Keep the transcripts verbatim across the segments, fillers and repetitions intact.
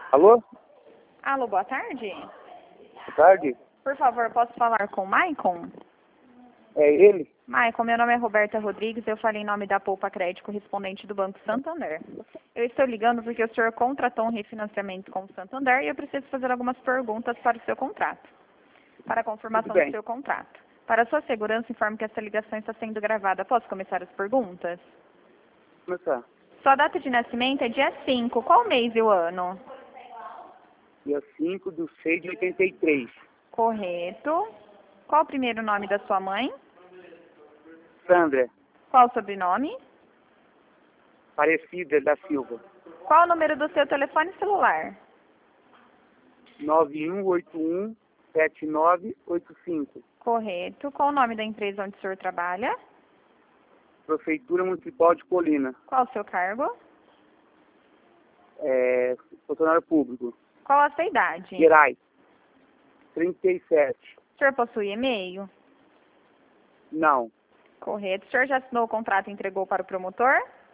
Alô? Alô, boa tarde. Boa tarde. Por favor, posso falar com o Maicon? É ele? Maicon, meu nome é Roberta Rodrigues, eu falei em nome da Poupa Crédito correspondente do Banco Santander. Eu estou ligando porque o senhor contratou um refinanciamento com o Santander e eu preciso fazer algumas perguntas para o seu contrato, para a confirmação do seu contrato. Para a sua segurança, informe que essa ligação está sendo gravada. Posso começar as perguntas? Começar. Sua data de nascimento é dia cinco. Qual mês e o ano? Dia cinco de seis de oitenta e três. Correto. Qual o primeiro nome da sua mãe? Sandra. Qual o sobrenome? Aparecida da Silva. Qual o número do seu telefone celular? nove um oito um sete nove oito cinco. Correto. Qual o nome da empresa onde o senhor trabalha? Prefeitura Municipal de Colina. Qual o seu cargo? É, funcionário público. Qual a sua idade? Gerais. trinta e sete. O senhor possui e-mail? Não. Correto. O senhor já assinou o contrato e entregou para o promotor?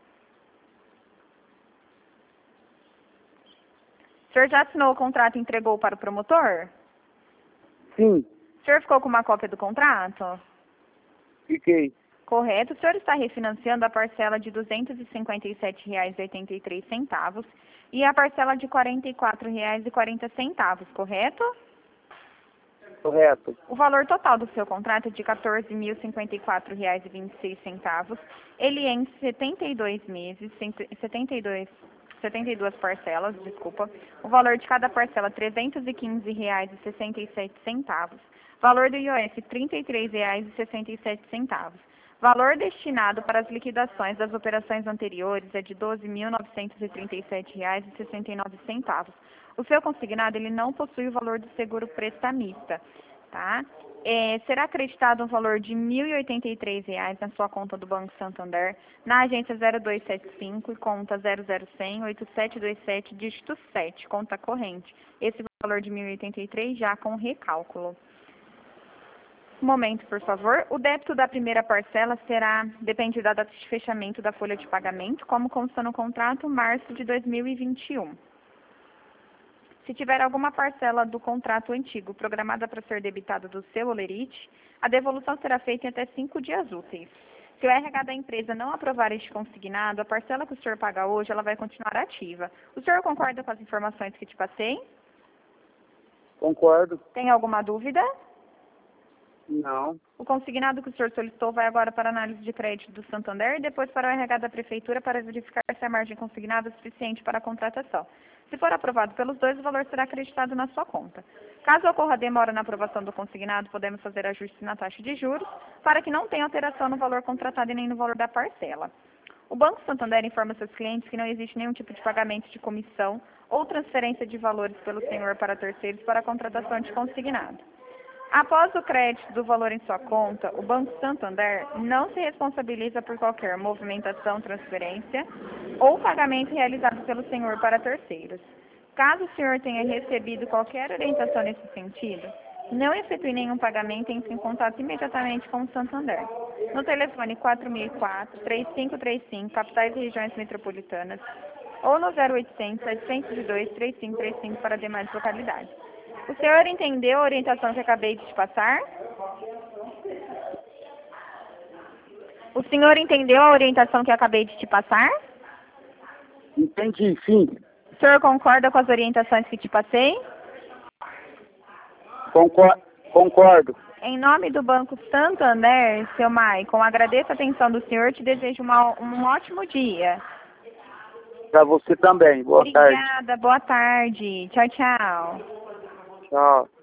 O senhor já assinou o contrato e entregou para o promotor? Sim. O senhor ficou com uma cópia do contrato? Fiquei. Correto. O senhor está refinanciando a parcela de duzentos e cinquenta e sete reais e oitenta e três centavos e a parcela de quarenta e quatro reais e quarenta centavos, correto? Correto. O valor total do seu contrato é de quatorze mil e cinquenta e quatro reais e vinte e seis centavos. Ele é em setenta e dois meses, setenta e dois, setenta e duas parcelas, desculpa. O valor de cada parcela trezentos e quinze reais e sessenta e sete centavos. Valor do I O F trinta e três reais e sessenta e sete centavos. Valor destinado para as liquidações das operações anteriores é de doze mil novecentos e trinta e sete reais e sessenta e nove centavos. O seu consignado ele não possui o valor do seguro prestamista, tá? É, será acreditado um valor de mil e oitenta e três reais na sua conta do Banco Santander, na agência zero dois sete cinco e conta zero zero zero zero oito sete dois sete, dígito sete, conta corrente. Esse valor de mil e oitenta e três já com recálculo. Um momento, por favor. O débito da primeira parcela será, depende da data de fechamento da folha de pagamento, como consta no contrato, março de dois mil e vinte e um. Se tiver alguma parcela do contrato antigo programada para ser debitada do seu olerite, a devolução será feita em até cinco dias úteis. Se o R H da empresa não aprovar este consignado, a parcela que o senhor paga hoje, ela vai continuar ativa. O senhor concorda com as informações que te passei? Concordo. Tem alguma dúvida? Não. O consignado que o senhor solicitou vai agora para a análise de crédito do Santander e depois para o R H da Prefeitura para verificar se a margem consignada é suficiente para a contratação. Se for aprovado pelos dois, o valor será acreditado na sua conta. Caso ocorra demora na aprovação do consignado, podemos fazer ajustes na taxa de juros para que não tenha alteração no valor contratado e nem no valor da parcela. O Banco Santander informa seus clientes que não existe nenhum tipo de pagamento de comissão ou transferência de valores pelo senhor para terceiros para a contratação de consignado. Após o crédito do valor em sua conta, o Banco Santander não se responsabiliza por qualquer movimentação, transferência ou pagamento realizado pelo senhor para terceiros. Caso o senhor tenha recebido qualquer orientação nesse sentido, não efetue nenhum pagamento e entre em contato imediatamente com o Santander. No telefone quatro mil e quatro, três cinco três cinco, capitais e regiões metropolitanas, ou no zero oitocentos, setecentos e dois, trinta e cinco trinta e cinco para demais localidades. O senhor entendeu a orientação que acabei de te passar? O senhor entendeu a orientação que acabei de te passar? Entendi, sim. O senhor concorda com as orientações que te passei? Concor concordo. Em nome do Banco Santander, seu Maicon, agradeço a atenção do senhor e te desejo uma, um ótimo dia. Para você também. Boa Obrigada, tarde. boa tarde. Tchau, tchau. Tchau.